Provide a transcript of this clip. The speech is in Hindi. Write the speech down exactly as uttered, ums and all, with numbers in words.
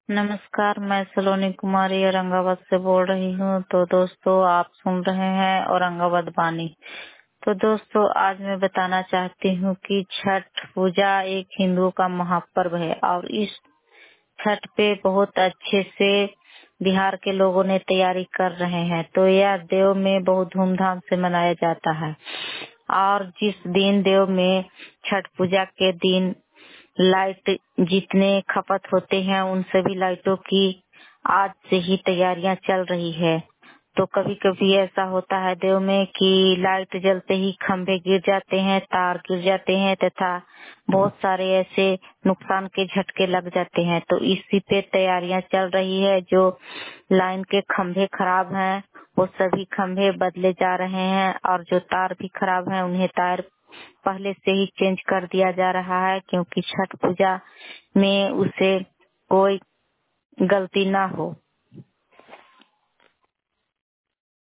नमस्कार, मैं सलोनी कुमारी औरंगाबाद से बोल रही हूँ। तो दोस्तों, आप सुन रहे हैं औरंगाबाद वाणी। तो दोस्तों, आज मैं बताना चाहती हूँ कि छठ पूजा एक हिंदुओं का महापर्व है और इस छठ पे बहुत अच्छे से बिहार के लोगों ने तैयारी कर रहे हैं। तो यह देव में बहुत धूमधाम से मनाया जाता है और जिस दिन देव में छठ पूजा के दिन लाइट जितने खपत होते हैं उन सभी लाइटों की आज से ही तैयारियां चल रही है। तो कभी कभी ऐसा होता है देव में कि लाइट जलते ही खंभे गिर जाते हैं, तार गिर जाते हैं तथा बहुत सारे ऐसे नुकसान के झटके लग जाते हैं। तो इसी पे तैयारियां चल रही है। जो लाइन के खंभे खराब हैं वो सभी खंभे बदले जा रहे हैं और जो तार भी खराब हैं उन्हें तार पहले से ही चेंज कर दिया जा रहा है, क्योंकि छठ पूजा में उसे कोई गलती ना हो।